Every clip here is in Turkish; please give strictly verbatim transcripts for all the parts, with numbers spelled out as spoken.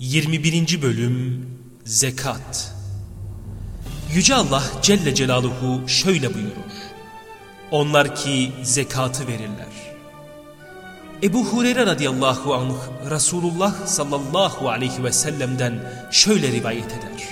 yirmi birinci Bölüm Zekat. Yüce Allah Celle Celaluhu şöyle buyurur: onlar ki zekatı verirler. Ebu Hureyre radıyallahu anh Resulullah sallallahu aleyhi ve sellem'den şöyle rivayet eder: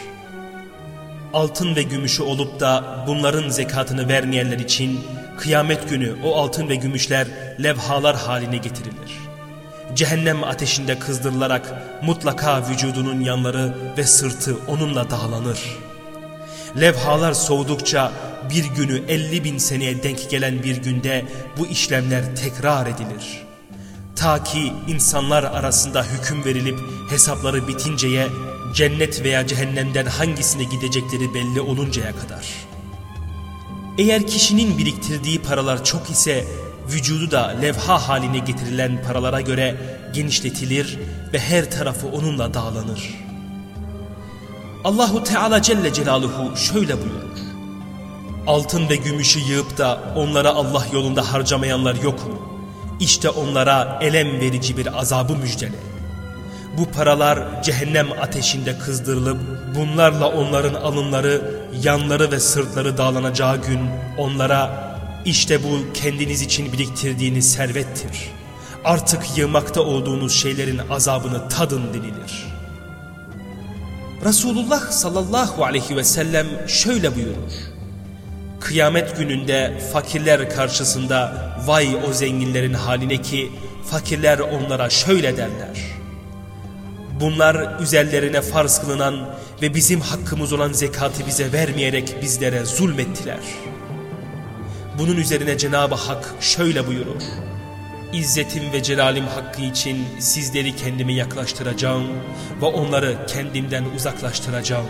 altın ve gümüşü olup da bunların zekatını vermeyenler için kıyamet günü o altın ve gümüşler levhalar haline getirilir. Cehennem ateşinde kızdırılarak mutlaka vücudunun yanları ve sırtı onunla dağlanır. Levhalar soğudukça bir günü elli bin seneye denk gelen bir günde bu işlemler tekrar edilir. Ta ki insanlar arasında hüküm verilip hesapları bitinceye, cennet veya cehennemden hangisine gidecekleri belli oluncaya kadar. Eğer kişinin biriktirdiği paralar çok ise vücudu da levha haline getirilen paralara göre genişletilir ve her tarafı onunla dağlanır. Allahu Teala Celle Celaluhu şöyle buyurur: altın ve gümüşü yığıp da onlara Allah yolunda harcamayanlar yok mu? İşte onlara elem verici bir azabı müjdele. Bu paralar cehennem ateşinde kızdırılıp bunlarla onların alınları, yanları ve sırtları dağlanacağı gün onlara işte bu kendiniz için biriktirdiğiniz servettir. Artık yığmakta olduğunuz şeylerin azabını tadın denilir. Resulullah sallallahu aleyhi ve sellem şöyle buyurur: kıyamet gününde fakirler karşısında vay o zenginlerin haline ki fakirler onlara şöyle derler: bunlar üzerlerine farz kılınan ve bizim hakkımız olan zekatı bize vermeyerek bizlere zulmettiler. Bunun üzerine Cenab-ı Hak şöyle buyurur: İzzetim ve celalim hakkı için sizleri kendime yaklaştıracağım ve onları kendimden uzaklaştıracağım.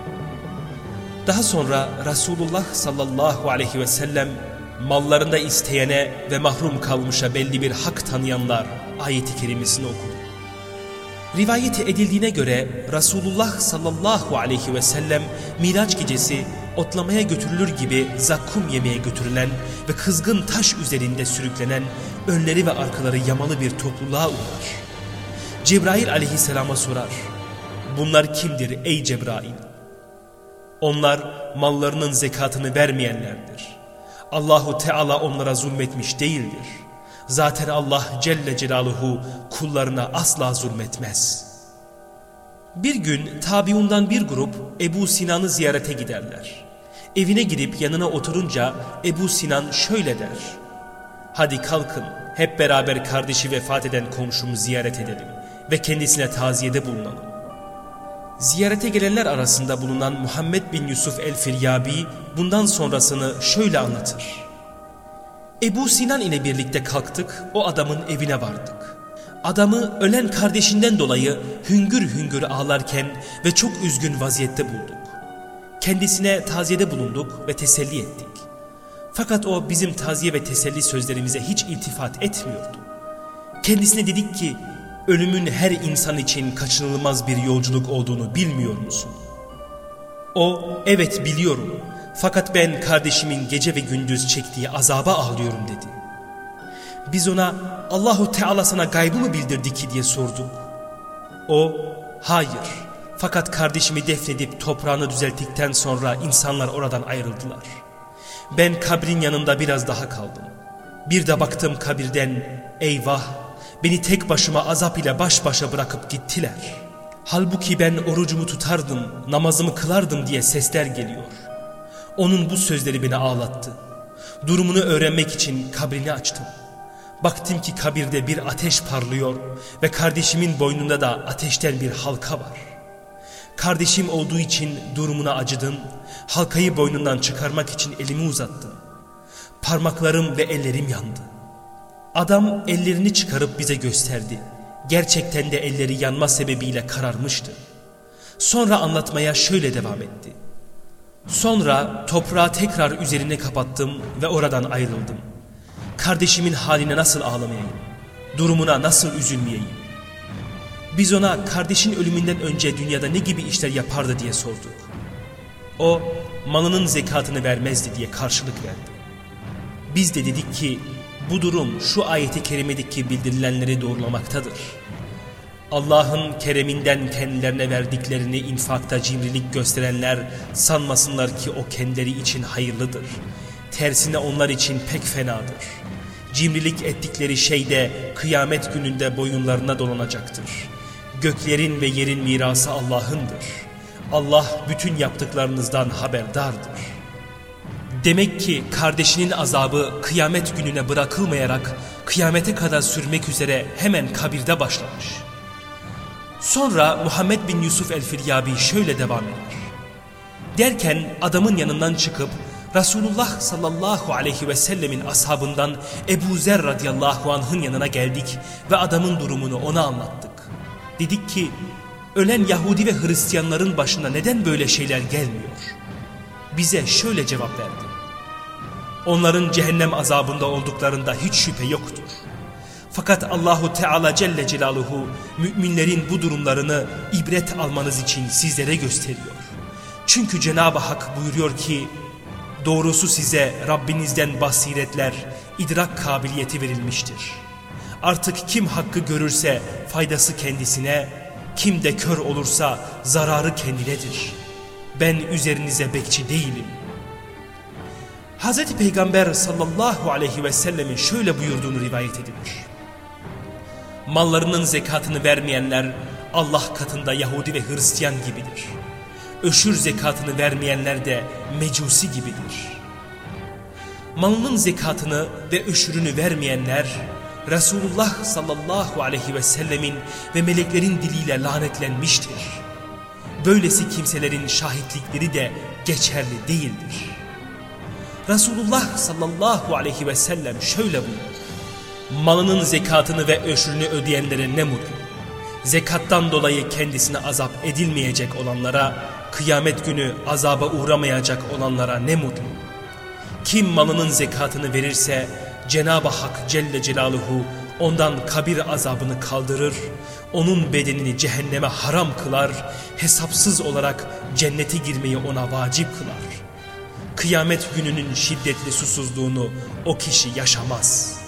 Daha sonra Resulullah sallallahu aleyhi ve sellem mallarında isteyene ve mahrum kalmışa belli bir hak tanıyanlar ayet-i kerimesini okudu. Rivayet edildiğine göre Resulullah sallallahu aleyhi ve sellem Miraç gecesi otlamaya götürülür gibi zakkum yemeye götürülen ve kızgın taş üzerinde sürüklenen önleri ve arkaları yamalı bir topluluğa uğrar. Cebrail aleyhisselama sorar: bunlar kimdir ey Cebrail? Onlar mallarının zekatını vermeyenlerdir. Allahu Teala onlara zulmetmiş değildir. Zaten Allah Celle Celaluhu kullarına asla zulmetmez. Bir gün tabiundan bir grup Ebu Sinan'ı ziyarete giderler. Evine girip yanına oturunca Ebu Sinan şöyle der: hadi kalkın hep beraber kardeşi vefat eden komşumu ziyaret edelim ve kendisine taziyede bulunalım. Ziyarete gelenler arasında bulunan Muhammed bin Yusuf el-Firyabi bundan sonrasını şöyle anlatır: Ebu Sinan ile birlikte kalktık, o adamın evine vardık. Adamı ölen kardeşinden dolayı hüngür hüngür ağlarken ve çok üzgün vaziyette bulduk. Kendisine taziyede bulunduk ve teselli ettik. Fakat o bizim taziye ve teselli sözlerimize hiç iltifat etmiyordu. Kendisine dedik ki, ölümün her insan için kaçınılmaz bir yolculuk olduğunu bilmiyor musun? O, evet biliyorum. Fakat ben kardeşimin gece ve gündüz çektiği azaba ağlıyorum dedi. Biz ona Allahu Teala sana gaybı mı bildirdi ki diye sorduk. O, hayır. Fakat kardeşimi defnedip toprağını düzelttikten sonra insanlar oradan ayrıldılar. Ben kabrin yanında biraz daha kaldım. Bir de baktım kabirden, eyvah, beni tek başıma azap ile baş başa bırakıp gittiler. Halbuki ben orucumu tutardım, namazımı kılardım diye sesler geliyor. Onun bu sözleri beni ağlattı. Durumunu öğrenmek için kabrini açtım. Baktım ki kabirde bir ateş parlıyor ve kardeşimin boynunda da ateşten bir halka var. Kardeşim olduğu için durumuna acıdım, halkayı boynundan çıkarmak için elimi uzattım. Parmaklarım ve ellerim yandı. Adam ellerini çıkarıp bize gösterdi. Gerçekten de elleri yanma sebebiyle kararmıştı. Sonra anlatmaya şöyle devam etti. Sonra toprağı tekrar üzerine kapattım ve oradan ayrıldım. Kardeşimin haline nasıl ağlamayayım? Durumuna nasıl üzülmeyeyim? Biz ona kardeşin ölümünden önce dünyada ne gibi işler yapardı diye sorduk. O, malının zekatını vermezdi diye karşılık verdi. Biz de dedik ki, bu durum şu ayeti kerimedeki bildirilenleri doğrulamaktadır. Allah'ın kereminden kendilerine verdiklerini infakta cimrilik gösterenler sanmasınlar ki o kendileri için hayırlıdır. Tersine onlar için pek fenadır. Cimrilik ettikleri şey de kıyamet gününde boyunlarına dolanacaktır. Göklerin ve yerin mirası Allah'ındır. Allah bütün yaptıklarınızdan haberdardır. Demek ki kardeşinin azabı kıyamet gününe bırakılmayarak kıyamete kadar sürmek üzere hemen kabirde başlamış. Sonra Muhammed bin Yusuf el-Firyabi şöyle devam eder. Derken adamın yanından çıkıp Resulullah sallallahu aleyhi ve sellemin ashabından Ebu Zer radıyallahu anh'ın yanına geldik ve adamın durumunu ona anlattık. Dedik ki ölen Yahudi ve Hristiyanların başına neden böyle şeyler gelmiyor? Bize şöyle cevap verdi. Onların cehennem azabında olduklarında hiç şüphe yoktur. Fakat Allahu Teala Celle Celaluhu müminlerin bu durumlarını ibret almanız için sizlere gösteriyor. Çünkü Cenab-ı Hak buyuruyor ki doğrusu size Rabbinizden basiretler, idrak kabiliyeti verilmiştir. Artık kim hakkı görürse faydası kendisine, kim de kör olursa zararı kendinedir. Ben üzerinize bekçi değilim. Hazreti Peygamber sallallahu aleyhi ve sellemin şöyle buyurduğunu rivayet edilir. Mallarının zekatını vermeyenler Allah katında Yahudi ve Hristiyan gibidir. Öşür zekatını vermeyenler de mecusi gibidir. Malının zekatını ve öşürünü vermeyenler Resulullah sallallahu aleyhi ve sellemin ve meleklerin diliyle lanetlenmiştir. Böylesi kimselerin şahitlikleri de geçerli değildir. Resulullah sallallahu aleyhi ve sellem şöyle buyuruyor. Malının zekatını ve öşrünü ödeyenlere ne mutlu. Zekattan dolayı kendisine azap edilmeyecek olanlara, kıyamet günü azaba uğramayacak olanlara ne mutlu. Kim malının zekatını verirse Cenab-ı Hak Celle Celaluhu ondan kabir azabını kaldırır, onun bedenini cehenneme haram kılar, hesapsız olarak cennete girmeyi ona vacip kılar. Kıyamet gününün şiddetli susuzluğunu o kişi yaşamaz.